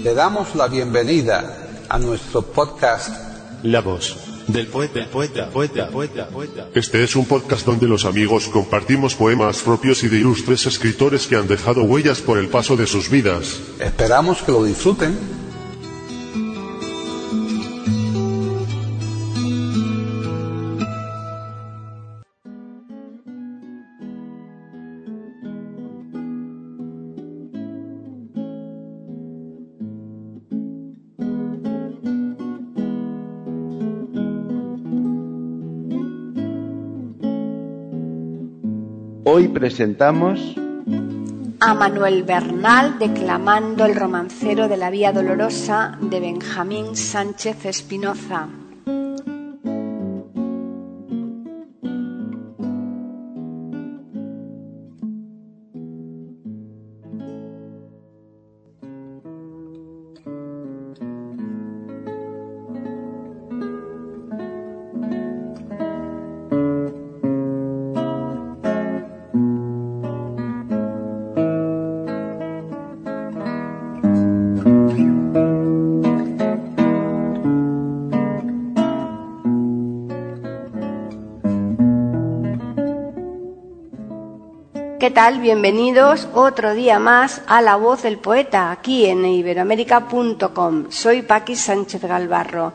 Le damos la bienvenida a nuestro podcast La voz del poeta. Este es un podcast donde los amigos compartimos poemas propios y de ilustres escritores que han dejado huellas por el paso de sus vidas. Esperamos que lo disfruten. Hoy presentamos a Manuel Bernal declamando el romancero de la Vía Dolorosa de Benjamín Sánchez Espinoza. ¿Qué tal? Bienvenidos otro día más a La Voz del Poeta, aquí en iberoamerica.com. Soy Paqui Sánchez Galvarro.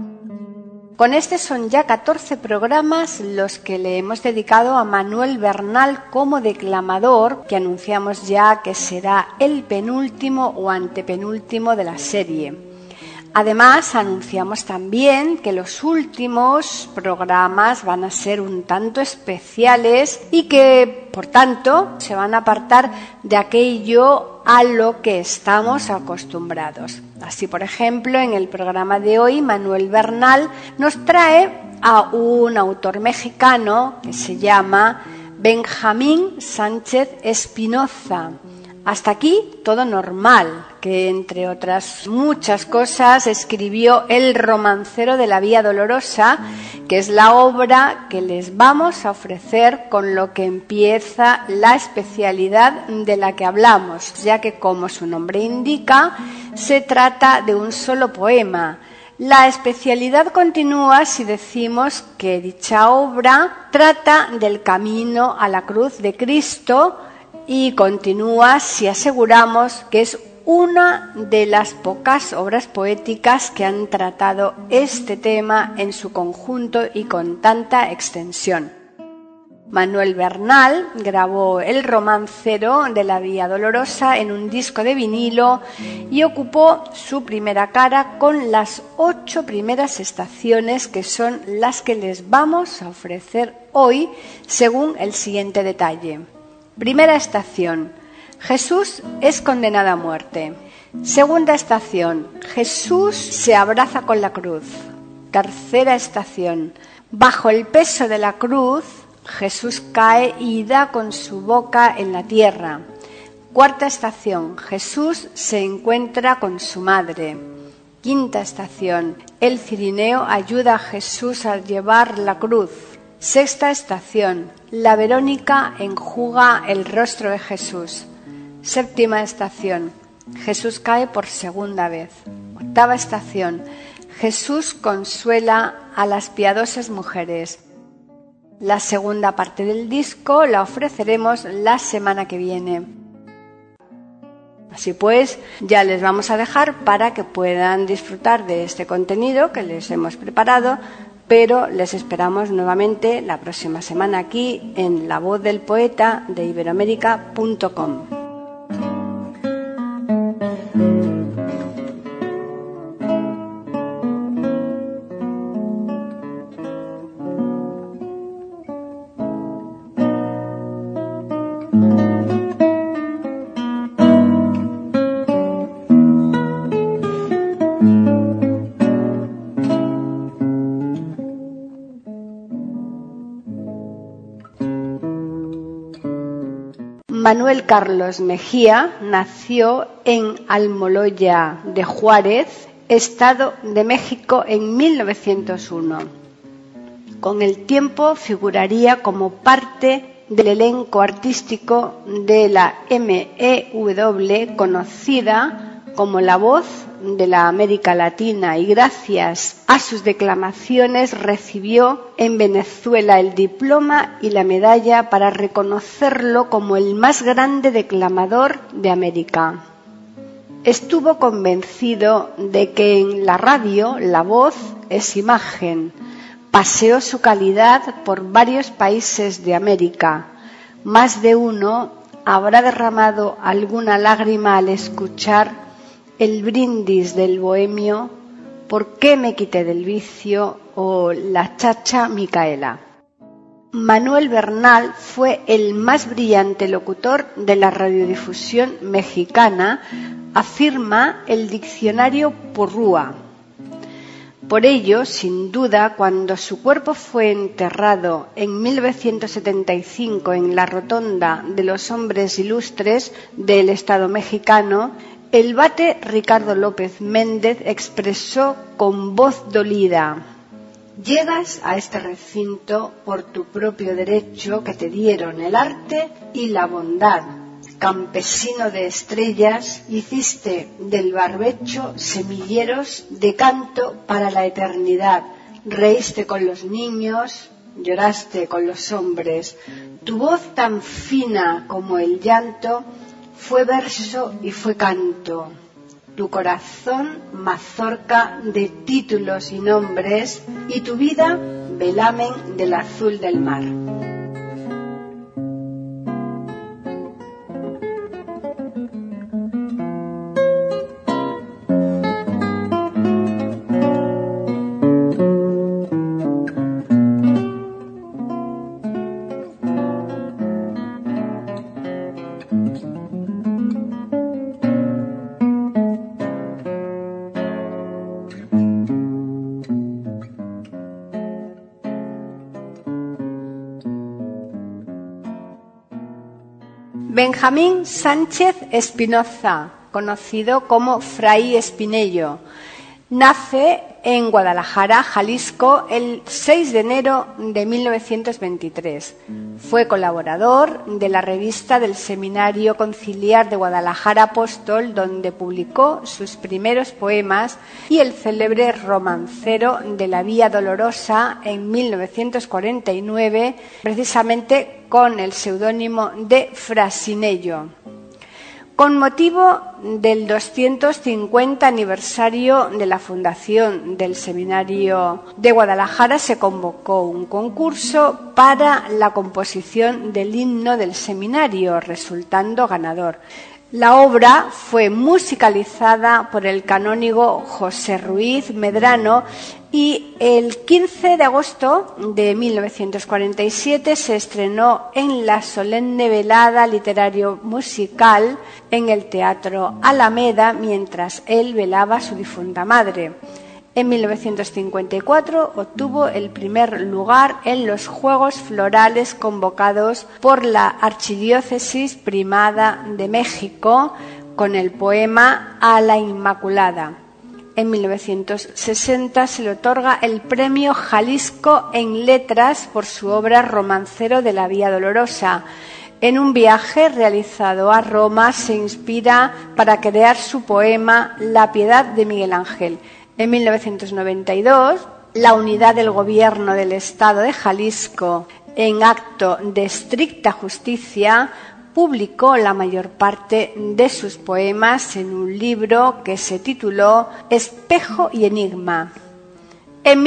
Con este son ya 14 programas los que le hemos dedicado a Manuel Bernal como declamador, que anunciamos ya que será el penúltimo o antepenúltimo de la serie. Además, anunciamos también que los últimos programas van a ser un tanto especiales y que, por tanto, se van a apartar de aquello a lo que estamos acostumbrados. Así, por ejemplo, en el programa de hoy, Manuel Bernal nos trae a un autor mexicano que se llama Benjamín Sánchez Espinoza. Hasta aquí todo normal, que entre otras muchas cosas escribió El romancero de la Vía Dolorosa, que es la obra que les vamos a ofrecer con lo que empieza la especialidad de la que hablamos, ya que como su nombre indica, se trata de un solo poema. La especialidad continúa si decimos que dicha obra trata del camino a la cruz de Cristo, y continúa si aseguramos que es una de las pocas obras poéticas que han tratado este tema en su conjunto y con tanta extensión. Manuel Bernal grabó El romancero de la Vía Dolorosa en un disco de vinilo y ocupó su primera cara con las 8 primeras estaciones, que son las que les vamos a ofrecer hoy según el siguiente detalle. Primera estación: Jesús es condenado a muerte. Segunda estación: Jesús se abraza con la cruz. Tercera estación: bajo el peso de la cruz, Jesús cae y da con su boca en la tierra. Cuarta estación: Jesús se encuentra con su madre. Quinta estación: el cirineo ayuda a Jesús a llevar la cruz. Sexta estación: la Verónica enjuga el rostro de Jesús. Séptima estación: Jesús cae por segunda vez. Octava estación: Jesús consuela a las piadosas mujeres. La segunda parte del disco la ofreceremos la semana que viene. Así pues, ya les vamos a dejar para que puedan disfrutar de este contenido que les hemos preparado, pero les esperamos nuevamente la próxima semana aquí en La Voz del Poeta de iberoamerica.com. Manuel Carlos Mejía nació en Almoloya de Juárez, Estado de México, en 1901. Con el tiempo figuraría como parte del elenco artístico de la MEW, conocida como la voz de la América Latina, y gracias a sus declamaciones recibió en Venezuela el diploma y la medalla para reconocerlo como el más grande declamador de América. Estuvo convencido de que en la radio la voz es imagen. Paseó su calidad por varios países de América. Más de uno habrá derramado alguna lágrima al escuchar el brindis del bohemio, ¿por qué me quité del vicio? O la chacha Micaela. Manuel Bernal fue el más brillante locutor de la radiodifusión mexicana, afirma el diccionario Porrúa. Por ello, sin duda, cuando su cuerpo fue enterrado en 1975 en la Rotonda de los Hombres Ilustres del Estado mexicano, el vate Ricardo López Méndez expresó con voz dolida: «Llegas a este recinto por tu propio derecho que te dieron el arte y la bondad. Campesino de estrellas, hiciste del barbecho semilleros de canto para la eternidad. Reíste con los niños, lloraste con los hombres. Tu voz tan fina como el llanto fue verso y fue canto. Tu corazón mazorca de títulos y nombres, y tu vida velamen del azul del mar». Benjamín Sánchez Espinoza, conocido como Fray Espinello, nace en Guadalajara, Jalisco, el 6 de enero de 1923. Fue colaborador de la revista del Seminario Conciliar de Guadalajara Apóstol, donde publicó sus primeros poemas, y el célebre romancero de la Vía Dolorosa en 1949, precisamente con el seudónimo de Frasinello. Con motivo del 250 aniversario de la fundación del Seminario de Guadalajara, se convocó un concurso para la composición del himno del seminario, resultando ganador. La obra fue musicalizada por el canónigo José Ruiz Medrano y el 15 de agosto de 1947 se estrenó en la solemne velada literario-musical en el Teatro Alameda mientras él velaba a su difunta madre. En 1954 obtuvo el primer lugar en los Juegos Florales convocados por la Archidiócesis Primada de México con el poema A la Inmaculada. En 1960 se le otorga el Premio Jalisco en Letras por su obra Romancero de la Vía Dolorosa. En un viaje realizado a Roma se inspira para crear su poema La Piedad de Miguel Ángel. En 1992, la unidad del Gobierno del Estado de Jalisco, en acto de estricta justicia, publicó la mayor parte de sus poemas en un libro que se tituló Espejo y Enigma. En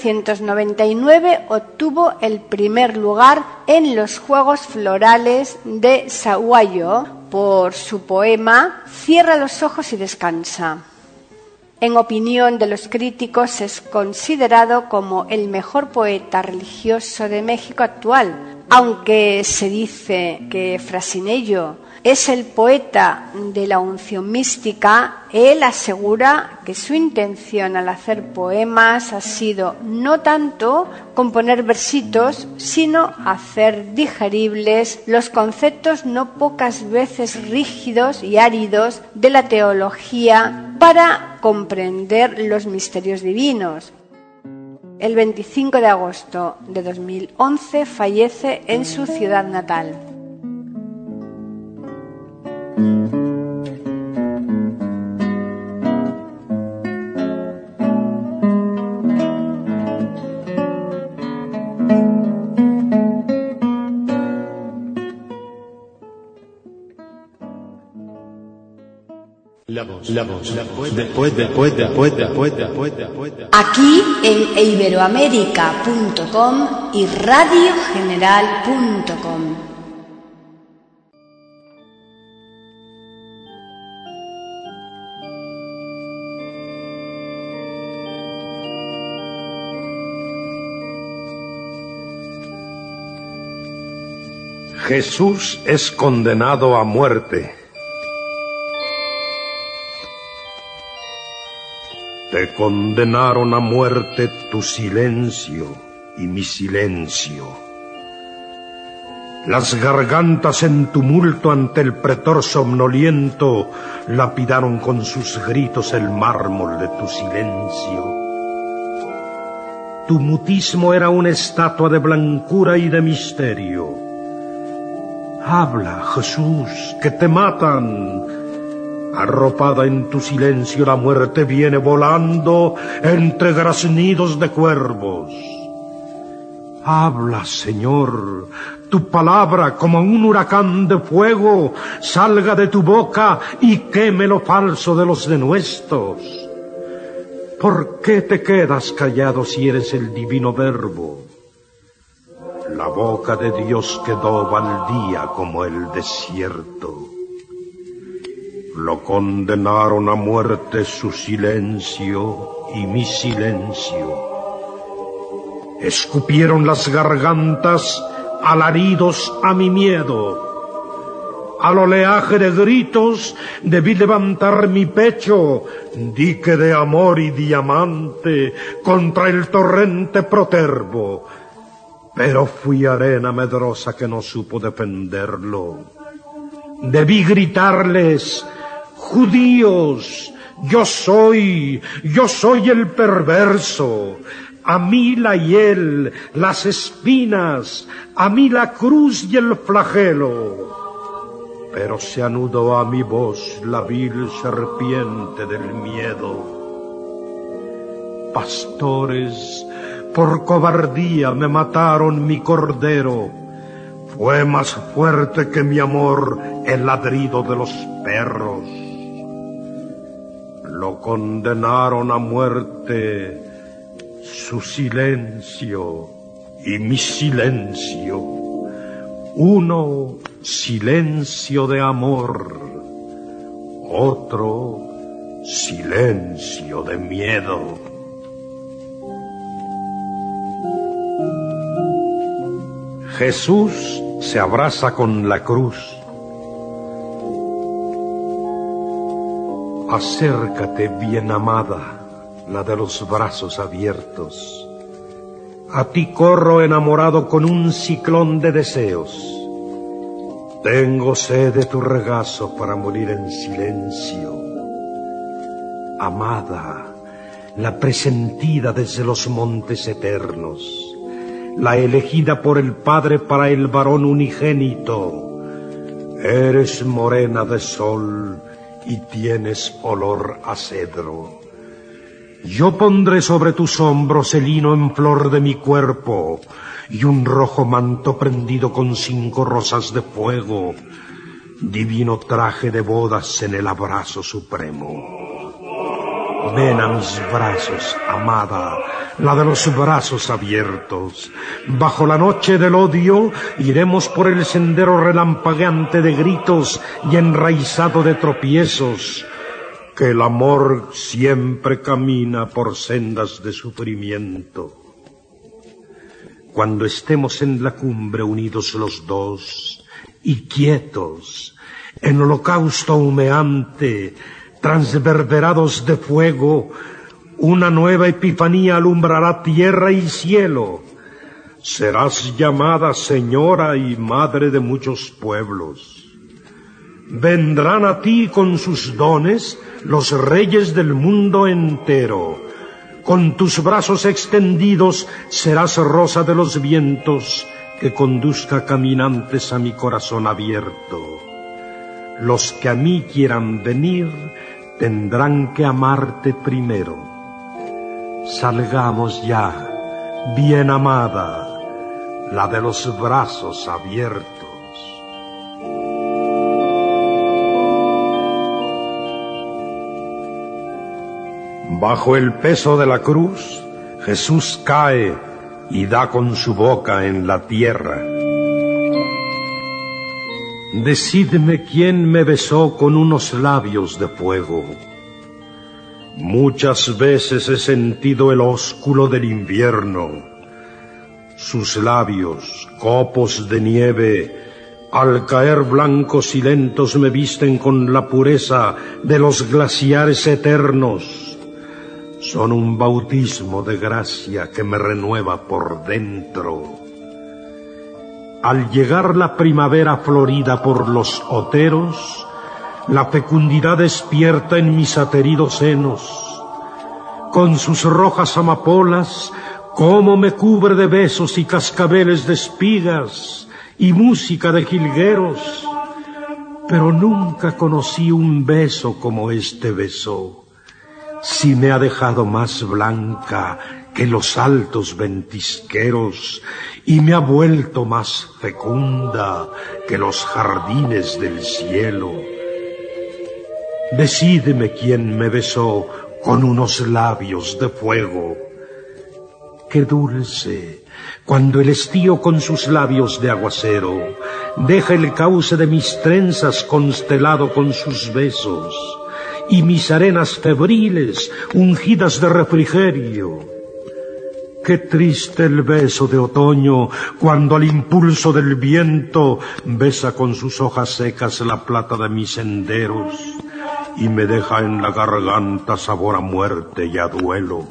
1999 obtuvo el primer lugar en los Juegos Florales de Sahuayo por su poema Cierra los ojos y descansa. En opinión de los críticos, es considerado como el mejor poeta religioso de México actual. Aunque se dice que Frasinello es el poeta de la unción mística, él asegura que su intención al hacer poemas ha sido no tanto componer versitos, sino hacer digeribles los conceptos no pocas veces rígidos y áridos de la teología para comprender los misterios divinos. El 25 de agosto de 2011 fallece en su ciudad natal. La voz del poeta. Aquí en iberoamerica.com y radiogeneral.com. Jesús es condenado a muerte. Te condenaron a muerte tu silencio y mi silencio. Las gargantas en tumulto ante el pretor somnoliento lapidaron con sus gritos el mármol de tu silencio. Tu mutismo era una estatua de blancura y de misterio. Habla, Jesús, que te matan. Arropada en tu silencio la muerte viene volando entre graznidos de cuervos. Habla, Señor, tu palabra como un huracán de fuego salga de tu boca y queme lo falso de los denuestos. ¿Por qué te quedas callado si eres el divino verbo? La boca de Dios quedó baldía como el desierto. Lo condenaron a muerte su silencio y mi silencio. Escupieron las gargantas alaridos a mi miedo. Al oleaje de gritos debí levantar mi pecho, dique de amor y diamante, contra el torrente protervo. Pero fui arena medrosa que no supo defenderlo. Debí gritarles: judíos, yo soy el perverso. A mí la hiel, las espinas, a mí la cruz y el flagelo. Pero se anudó a mi voz la vil serpiente del miedo. Pastores, por cobardía me mataron mi cordero. Fue más fuerte que mi amor el ladrido de los perros. Lo condenaron a muerte su silencio y mi silencio. Uno silencio de amor, otro silencio de miedo. Jesús se abraza con la cruz. Acércate, bien amada, la de los brazos abiertos. A ti corro enamorado con un ciclón de deseos. Tengo sed de tu regazo para morir en silencio. Amada, la presentida desde los montes eternos, la elegida por el Padre para el varón unigénito. Eres morena de sol y tienes olor a cedro. Yo pondré sobre tus hombros el lino en flor de mi cuerpo y un rojo manto prendido con 5 rosas de fuego, divino traje de bodas en el abrazo supremo. Ven a mis brazos, amada, la de los brazos abiertos. Bajo la noche del odio iremos por el sendero relampagueante de gritos y enraizado de tropiezos, que el amor siempre camina por sendas de sufrimiento. Cuando estemos en la cumbre unidos los dos y quietos, en holocausto humeante, transverberados de fuego, una nueva epifanía alumbrará tierra y cielo. Serás llamada Señora y Madre de muchos pueblos. Vendrán a ti con sus dones los reyes del mundo entero. Con tus brazos extendidos serás rosa de los vientos que conduzca caminantes a mi corazón abierto. Los que a mí quieran venir tendrán que amarte primero. Salgamos ya, bien amada, la de los brazos abiertos. Bajo el peso de la cruz, Jesús cae y da con su boca en la tierra. Decidme quién me besó con unos labios de fuego. Muchas veces he sentido el ósculo del invierno. Sus labios, copos de nieve, al caer blancos y lentos me visten con la pureza de los glaciares eternos. Son un bautismo de gracia que me renueva por dentro. Al llegar la primavera florida por los oteros, la fecundidad despierta en mis ateridos senos. Con sus rojas amapolas, cómo me cubre de besos y cascabeles de espigas y música de jilgueros. Pero nunca conocí un beso como este beso. Si me ha dejado más blanca que los altos ventisqueros y me ha vuelto más fecunda que los jardines del cielo. Decídeme quién me besó con unos labios de fuego. Qué dulce, cuando el estío con sus labios de aguacero deja el cauce de mis trenzas constelado con sus besos y mis arenas febriles ungidas de refrigerio. Qué triste el beso de otoño, cuando al impulso del viento besa con sus hojas secas la plata de mis senderos y me deja en la garganta sabor a muerte y a duelo.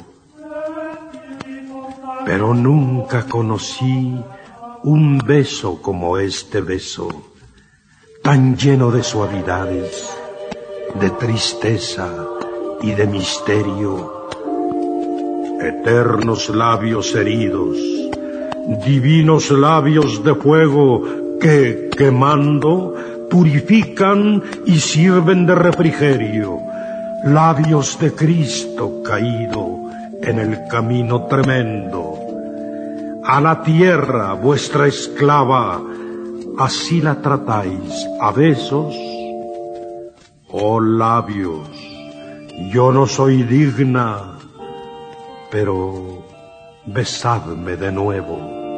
Pero nunca conocí un beso como este beso, tan lleno de suavidades, de tristeza y de misterio. Eternos labios heridos, divinos labios de fuego que, quemando, purifican y sirven de refrigerio. Labios de Cristo caído en el camino tremendo. A la tierra, vuestra esclava, así la tratáis a besos. Oh labios, yo no soy digna, pero besadme de nuevo.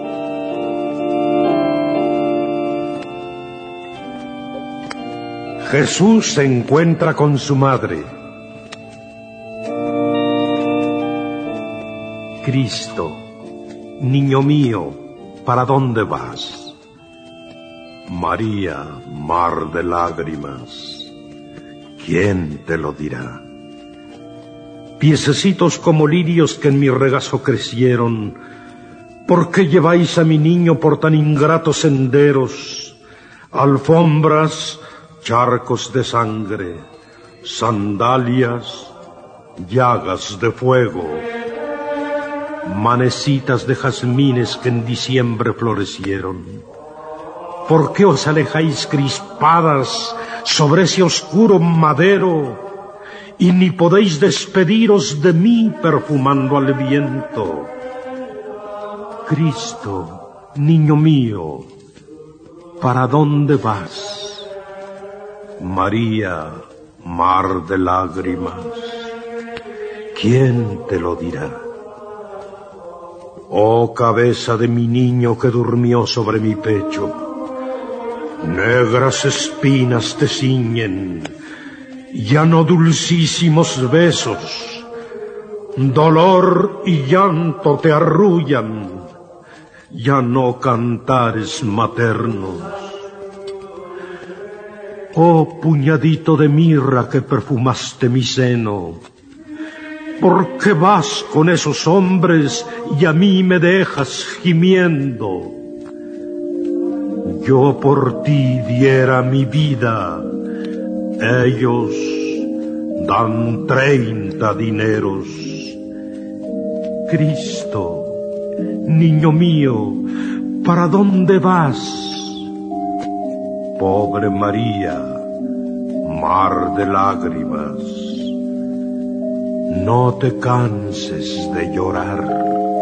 Jesús se encuentra con su madre. Cristo, niño mío, ¿para dónde vas? María, mar de lágrimas, ¿quién te lo dirá? Piececitos como lirios que en mi regazo crecieron, ¿por qué lleváis a mi niño por tan ingratos senderos? Alfombras, charcos de sangre, sandalias, llagas de fuego, manecitas de jazmines que en diciembre florecieron. ¿Por qué os alejáis crispadas sobre ese oscuro madero? Y ni podéis despediros de mí perfumando al viento. Cristo, niño mío, ¿para dónde vas? María, mar de lágrimas, ¿quién te lo dirá? Oh cabeza de mi niño que durmió sobre mi pecho, negras espinas te ciñen, ya no dulcísimos besos, dolor y llanto te arrullan, ya no cantares maternos. Oh puñadito de mirra que perfumaste mi seno, ¿por qué vas con esos hombres y a mí me dejas gimiendo? Yo por ti diera mi vida, ellos dan 30 dineros. Cristo, niño mío, ¿para dónde vas? Pobre María, mar de lágrimas, no te canses de llorar.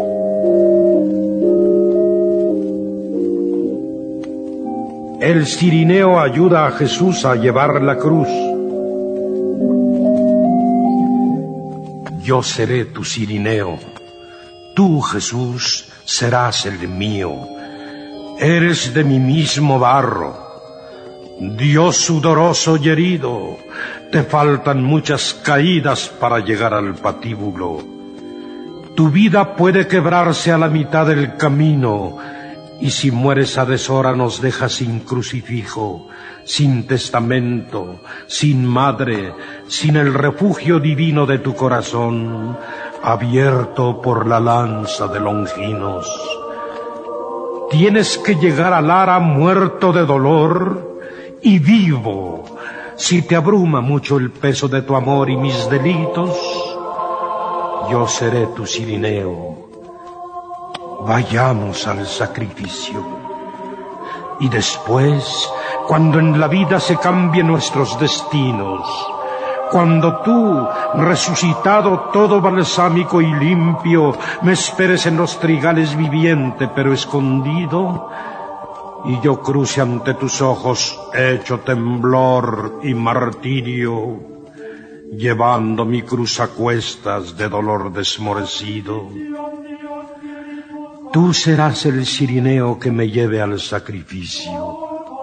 El cirineo ayuda a Jesús a llevar la cruz. Yo seré tu Cirineo. Tú, Jesús, serás el mío. Eres de mi mismo barro. Dios sudoroso y herido, te faltan muchas caídas para llegar al patíbulo. Tu vida puede quebrarse a la mitad del camino, y si mueres a deshora nos dejas sin crucifijo, sin testamento, sin madre, sin el refugio divino de tu corazón, abierto por la lanza de Longinos. Tienes que llegar a Lara muerto de dolor y vivo. Si te abruma mucho el peso de tu amor y mis delitos, yo seré tu Cirineo. Vayamos al sacrificio. Y después, cuando en la vida se cambien nuestros destinos, cuando tú, resucitado todo balsámico y limpio, me esperes en los trigales viviente pero escondido, y yo cruce ante tus ojos hecho temblor y martirio, llevando mi cruz a cuestas de dolor desmorecido. Tú serás el Cirineo que me lleve al sacrificio.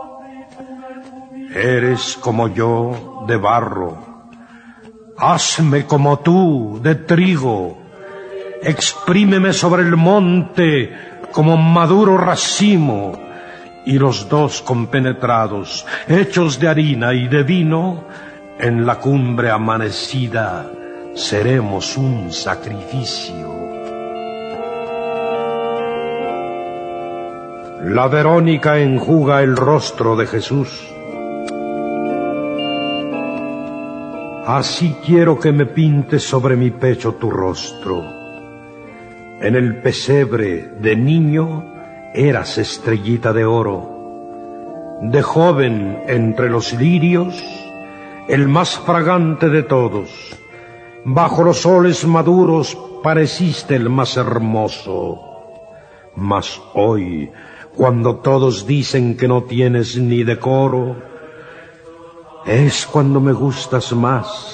Eres como yo, de barro. Hazme como tú, de trigo. Exprímeme sobre el monte como maduro racimo, y los dos compenetrados, hechos de harina y de vino, en la cumbre amanecida seremos un sacrificio. La Verónica enjuga el rostro de Jesús. Así quiero que me pintes sobre mi pecho tu rostro. En el pesebre de niño eras estrellita de oro. De joven entre los lirios, el más fragante de todos. Bajo los soles maduros pareciste el más hermoso. Mas hoy, cuando todos dicen que no tienes ni decoro, es cuando me gustas más.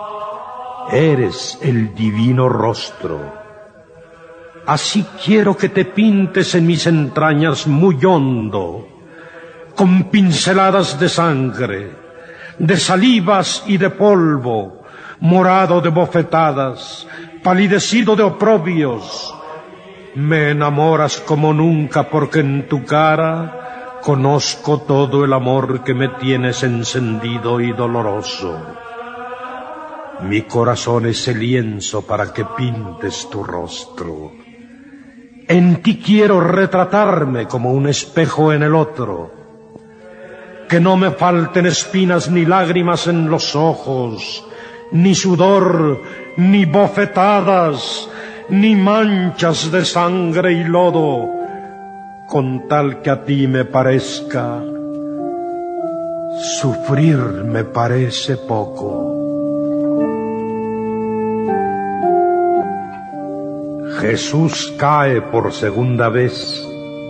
Eres el divino rostro. Así quiero que te pintes en mis entrañas muy hondo, con pinceladas de sangre, de salivas y de polvo, morado de bofetadas, palidecido de oprobios. Me enamoras como nunca porque en tu cara conozco todo el amor que me tienes encendido y doloroso. Mi corazón es el lienzo para que pintes tu rostro. En ti quiero retratarme como un espejo en el otro. Que no me falten espinas ni lágrimas en los ojos, ni sudor, ni bofetadas, ni manchas de sangre y lodo, con tal que a ti me parezca, sufrir me parece poco. Jesús cae por segunda vez.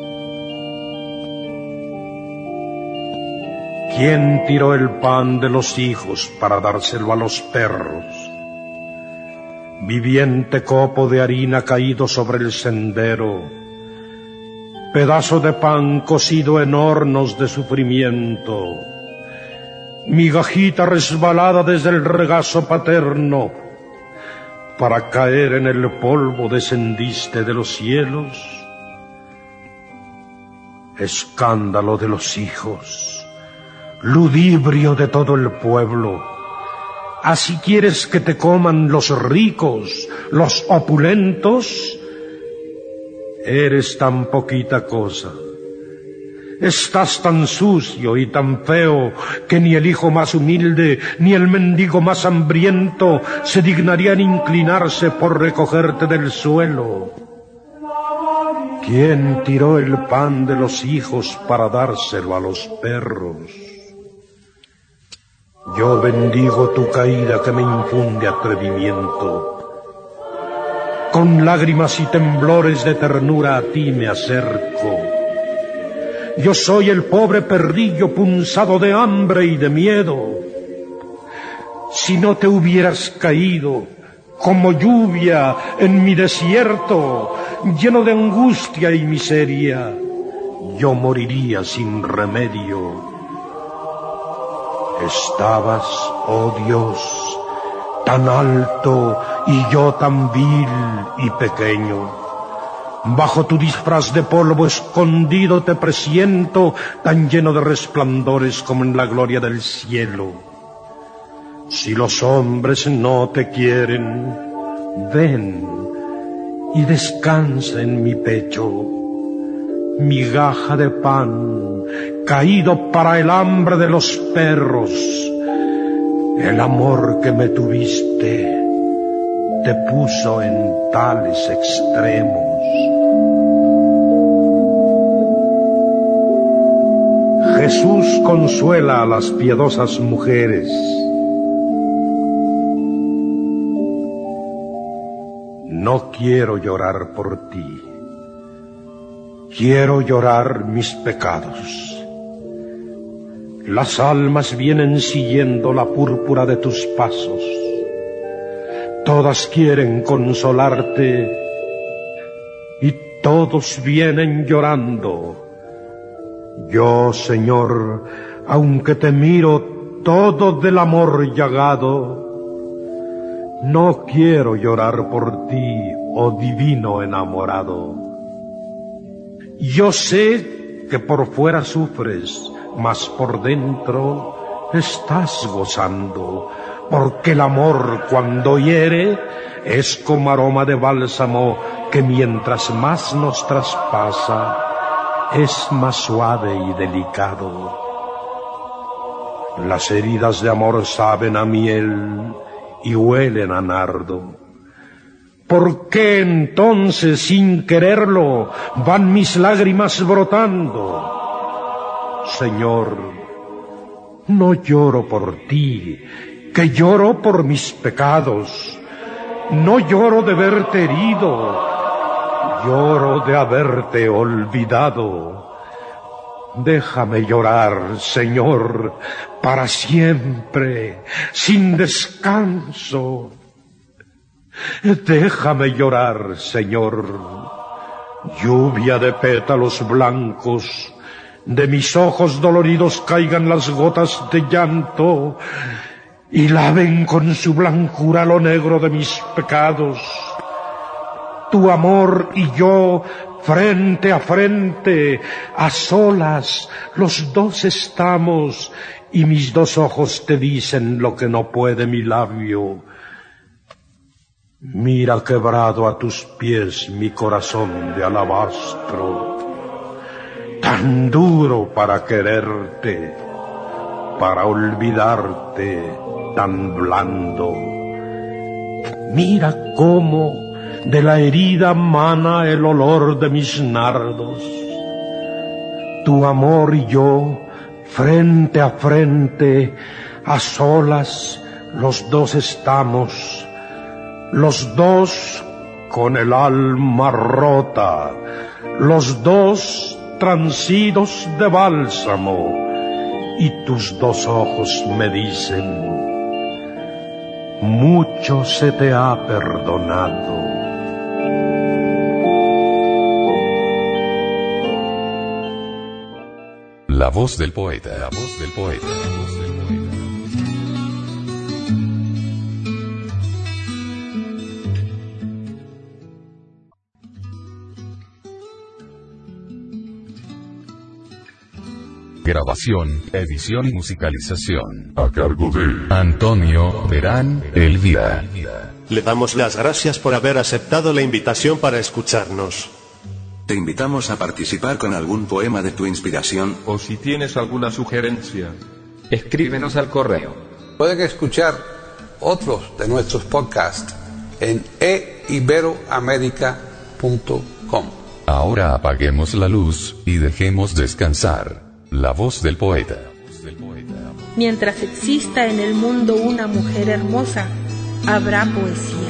¿Quién tiró el pan de los hijos para dárselo a los perros? Viviente copo de harina caído sobre el sendero, pedazo de pan cocido en hornos de sufrimiento, migajita resbalada desde el regazo paterno, para caer en el polvo descendiste de los cielos. Escándalo de los hijos, ludibrio de todo el pueblo. ¿Así quieres que te coman los ricos, los opulentos? Eres tan poquita cosa. Estás tan sucio y tan feo que ni el hijo más humilde ni el mendigo más hambriento se dignarían inclinarse por recogerte del suelo. ¿Quién tiró el pan de los hijos para dárselo a los perros? Yo bendigo tu caída que me infunde atrevimiento. Con lágrimas y temblores de ternura a ti me acerco. Yo soy el pobre perrillo punzado de hambre y de miedo. Si no te hubieras caído, como lluvia en mi desierto, lleno de angustia y miseria, yo moriría sin remedio. Estabas, oh Dios, tan alto y yo tan vil y pequeño. Bajo tu disfraz de polvo escondido te presiento, tan lleno de resplandores como en la gloria del cielo. Si los hombres no te quieren, ven y descansa en mi pecho, migaja de pan, caído para el hambre de los perros. El amor que me tuviste te puso en tales extremos. Jesús consuela a las piadosas mujeres. No quiero llorar por ti, quiero llorar mis pecados. Las almas vienen siguiendo la púrpura de tus pasos. Todas quieren consolarte y todos vienen llorando. Yo, Señor, aunque te miro todo del amor llagado, no quiero llorar por ti, oh divino enamorado. Yo sé que por fuera sufres, mas por dentro estás gozando, porque el amor cuando hiere es como aroma de bálsamo que mientras más nos traspasa es más suave y delicado. Las heridas de amor saben a miel y huelen a nardo. ¿Por qué entonces, sin quererlo, van mis lágrimas brotando? Señor, no lloro por ti, que lloro por mis pecados. No lloro de verte herido, lloro de haberte olvidado. Déjame llorar, Señor, para siempre, sin descanso. Déjame llorar, Señor. Lluvia de pétalos blancos, de mis ojos doloridos caigan las gotas de llanto y laven con su blancura lo negro de mis pecados. Tu amor y yo, frente a frente, a solas, los dos estamos, y mis dos ojos te dicen lo que no puede mi labio. Mira quebrado a tus pies mi corazón de alabastro, tan duro para quererte, para olvidarte, tan blando. Mira cómo de la herida mana el olor de mis nardos. Tu amor y yo, frente a frente, a solas, los dos estamos, los dos con el alma rota, los dos transidos de bálsamo, y tus dos ojos me dicen: mucho se te ha perdonado. La voz del poeta, la voz del poeta, la voz del poeta. Grabación, edición y musicalización a cargo de Antonio Verán Elvira. Le damos las gracias por haber aceptado la invitación para escucharnos. Te invitamos a participar con algún poema de tu inspiración. O si tienes alguna sugerencia, escríbenos al correo. Pueden escuchar otros de nuestros podcasts en eiberoamerica.com. Ahora apaguemos la luz y dejemos descansar la voz del poeta. Mientras exista en el mundo una mujer hermosa, habrá poesía.